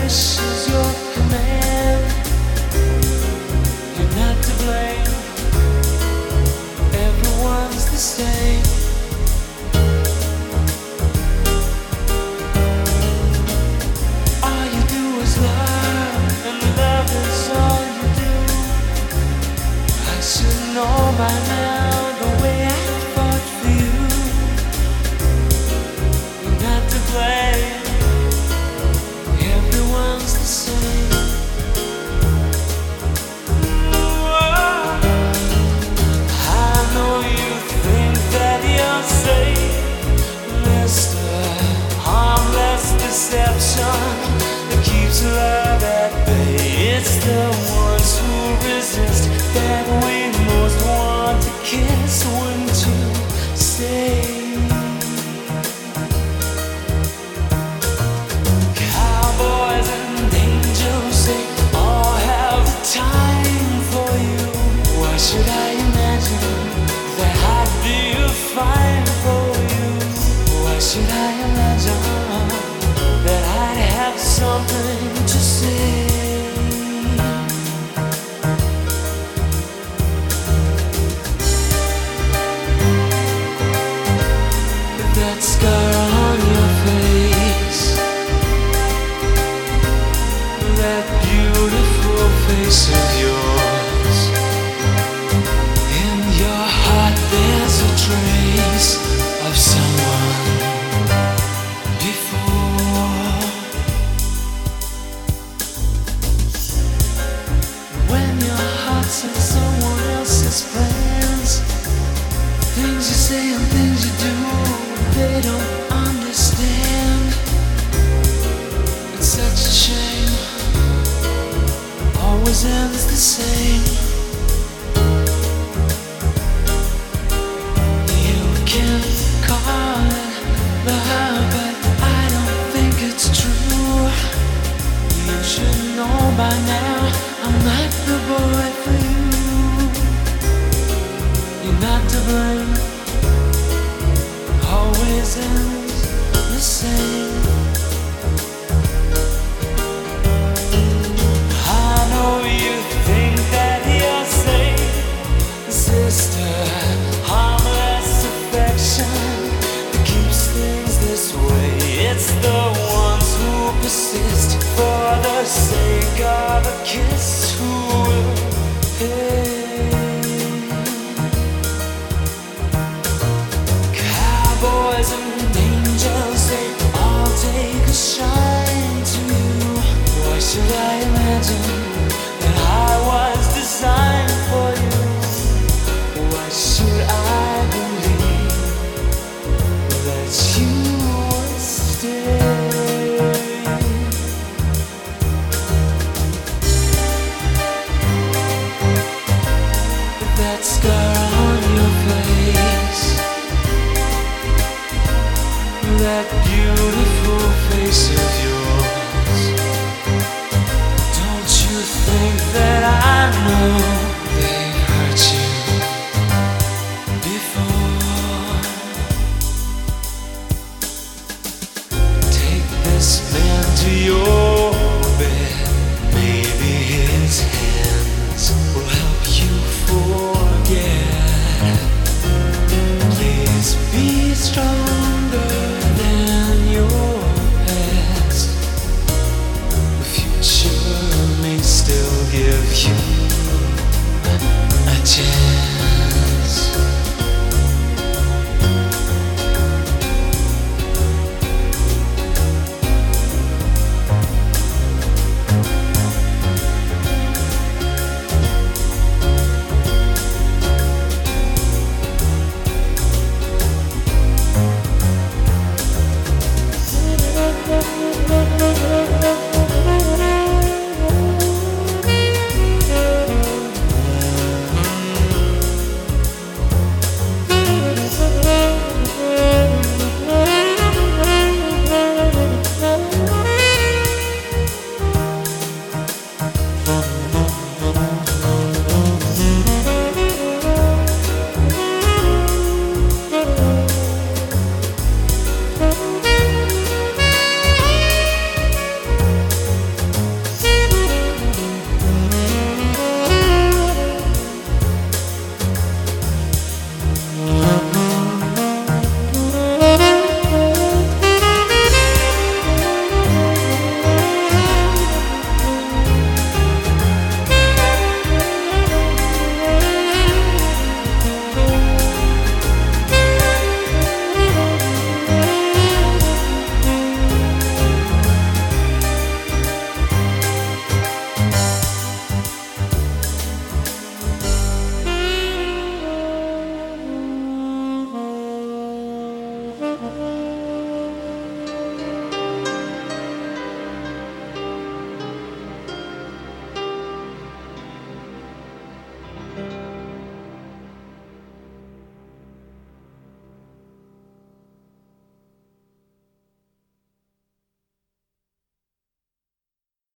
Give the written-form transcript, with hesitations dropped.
wish is your command. You're not to blame. Everyone's the same. All you do is love, and love is all you do. I should know by now the way I fought for you. You're not to blame. Everyone's the same. I know you think that you're safe, Mr. Harmless deception that keeps love at bay. It's the ones who resist that we most want to kiss. Wouldn't you say? Cowboys and angels, they all have the time for you. Why should I imagine that I'd be fine for you? Why should I imagine that I'd have something to say? That scar on your face, that beautiful face of yours. In your heart there's a trace of someone before. When your heart's in someone else's plans, things you say and things you do, they don't understand. It's such a shame. Always ends the same. You can call it love, but I don't think it's true. You should know by now I'm not the boy for you. You're not to blame. Always ends the same. I know you think that you're safe, sister. Harmless affection that keeps things this way. It's the ones who persist for the sake of a kiss who will pay. Cowboys and angels, they all take a shine to you. Why should I imagine that I was designed for you? Why should I believe that you would stay? That scar on your face, that beautiful face of yours. Don't you think that I know they've hurt you before? Take this man to your bed. Maybe his hands will help you forget. Please be stronger than your past. The future may still give you a chance.